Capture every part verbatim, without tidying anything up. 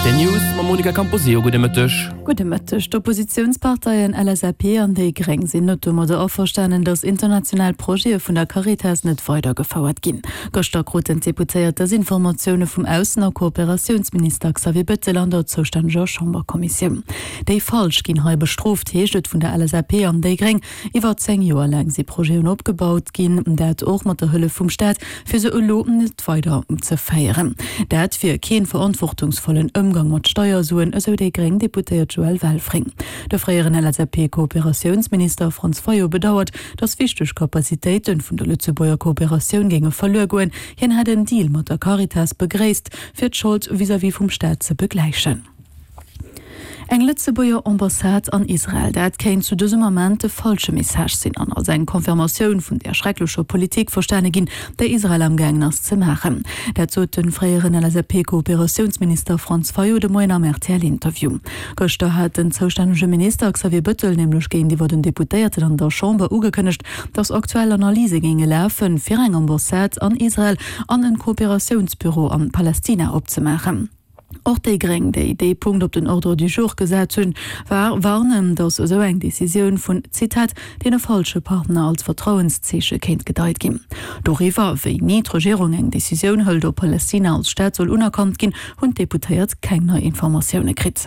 Den News ma Monika Camposio gute Mëttech. Gute Mëttech. D'Oppositionsparteien L S A P an déi Greng sinn not mat der offerstannen, dats international Projekt vun der Caritas net weiter gefauert ginn. Gostergroten deputéiert das Informationoune vum Aussen- a Kooperationsminister Xavier Bettel an der zostandger Chamberkommission. Déi falsch ginn hei bestroft heeschtet vun der L S A P an déi Greng iwwer zeng Joer lang se Projekten opgebaut ginn, dat och mat der Hëlle vum Staat fir se Loten net weiter ze feieren. Dat fir keen verantwortungsvollen Umgang mat Steuersuen eso déi Greng deputéiert Joel Welfring. Der freieren L S A P-Kooperationsminister Franz Feuer bedauert, dass wichtig Kapazitäten vun der Lützebauer Kooperation gegen verloren goen, hien hat den Deal mat der Caritas begräst, fir d'Schuld vis-à-vis vom Staat zu begleichen. Eng Lützebauer Ambassade an Israel, dat kein zu diesem Moment de falsche Message sinn an als eng Konfirmation vun der schrecklicher Politik verstane gin, der Israel am Gang nas ze machen. Dat zo den freieren L S A P-Kooperationsminister Franz Feuer de Moin am R T L-Interview. Goster hat den zouständege Minister Xavier Bettel nämlich gegen die den Deputierten an der Chamber ugekënnecht, dass aktuelle Analyse ginge läfen fir eng Ambassade an Israel an ein Kooperationsbüro an Palästina opzumachen. Auch déi Greng déi Idee Punkt op den Ordre du jour gesät hunn, war warnen, dats eso eng Deciioun vun Zitat dee falsche Partner als Vertrauenszeche kenint gedeit gin. Doriwer wéi niet Regierung eng Deciioun hëll op Palästina als Staat soll unerkannt gin hunn deputéiert keng neue Informationoune krit.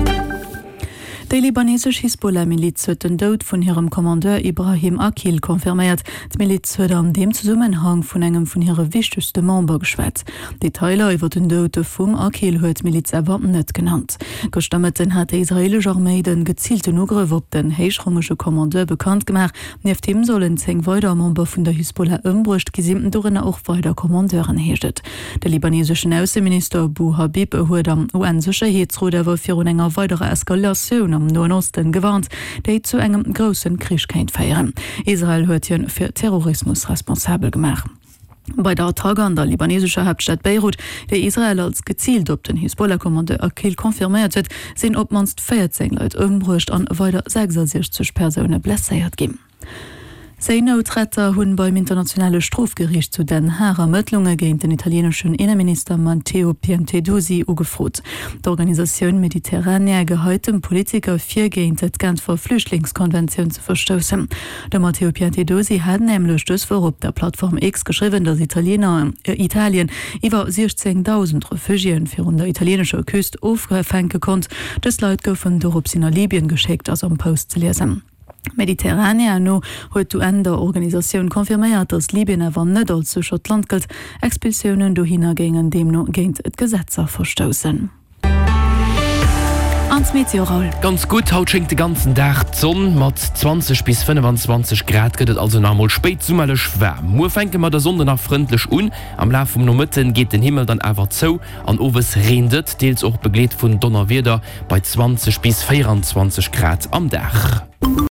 Die libanesische Hisbollah-Miliz hat den Tod von ihrem Kommandeur Ibrahim Akil konfirmiert. Die Miliz hat an dem Zusammenhang von einem von ihren wichtigsten Membern geschwätzt. Detailer über den Tod von Akil hat die Miliz aber nicht genannt. Gestern hat die israelische Armee den gezielten Angriff auf den heischrömischen Kommandeur bekannt gemacht. Neben dem sollen zehn weitere Member von der Hisbollah umgebracht, gesinnt darin auch weitere Kommandeuren herrscht. Der libanesische Außenminister Abu Habib hat am U N-Sicherheitsrat aber für eine weitere Eskalation am Nahen Osten gewarnt, déi zu engem grossen Krieg keint feieren. Israel huet hien fir Terrorismus responsabel gemacht. Bei der Attacke an der libanesischer Hauptstadt Beirut, der Israel als gezielt op den Hisbollah-Kommandeur Akil konfirmiert huet, sinn op manst vierzehn Leute umbrucht an weiter sechsundsechzig Personen blessiert gin. Seinotretter hunn beim internationale Strafgericht zu den Haag Ermittlungen gegen den italienischen Innenminister Matteo Piantedosi ugefrot. D'Organisation Mediterranea geheitem Politiker vier gegen et Genfer Flüchtlingskonvention zu verstoßen. Der Matteo Piantedosi hat nämlich das vor op der Plattform X geschrieben, dass Italiener äh, Italien iwwer sechzehntausend Refugien für der italienischer Küste aufgefangen konnt. Das Leute goufen dorop nach Libyen geschickt, als am Post zu lesen. Mediterranea no huet du en der Organisation konfirméiert, dass Libyen awer net als zu Schottland gilt, Expulsionen do hingegen dem no géint et Gesetzer verstoßen. Ans Meteoral. Ganz gut, haut schenkt den ganzen Tag Sonne mat zwanzig bis fünfundzwanzig Grad gëtt also normal spät summmerlech wärm. Mo fenke mat der Sonne nach freundlich un. Am Lauf vom Nomitten geht den Himmel dann einfach zo. An Owes regnet, deels auch begleet vun Donnerwetter bei zwanzig bis vierundzwanzig Grad am Dach.